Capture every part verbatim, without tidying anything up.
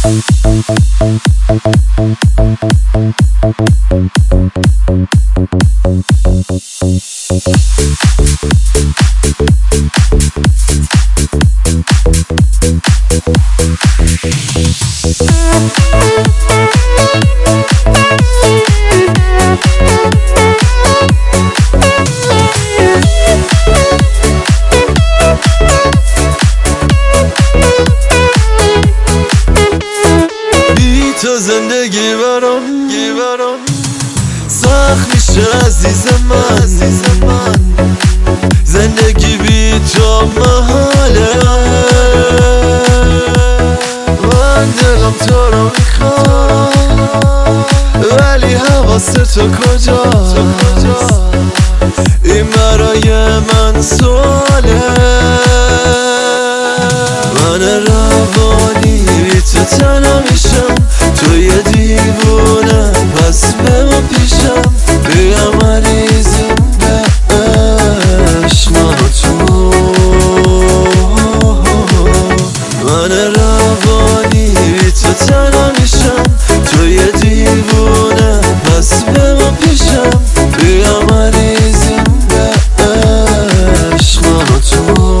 تو زندگی برام سخت میشه عزیز من, عزیز من زندگی بی تو محاله من دلم تو رو میخواد ولی حواست تو کجاست این برای من سواله من روانی بی تو تنها میشم تو یه دیوونه پس به ما پیشم بیا مریضیم به عشق من و تو من روانی بی تو تنها میشم تو یه دیوونه پس به ما پیشم بیا مریضیم به عشق من و تو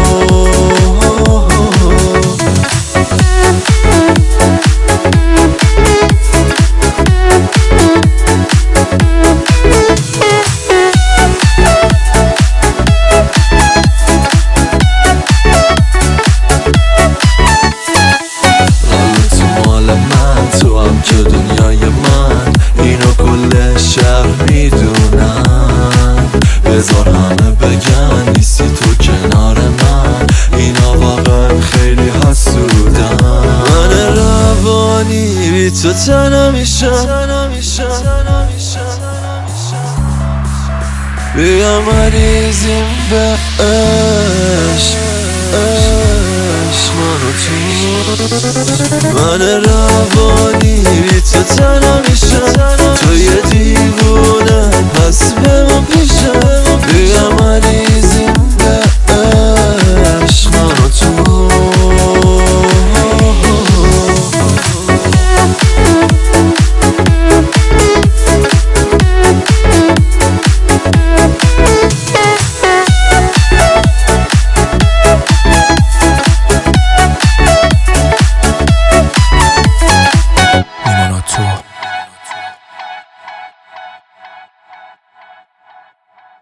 که دنیای من اینو کل شهر میدونن بذار همه بگن نیستی تو کنار من اینا واقعا خیلی حسودن من روانی بی تو تنها میشم بیا مریضیم به عشق عشق من و تو من روانی بی تو تنها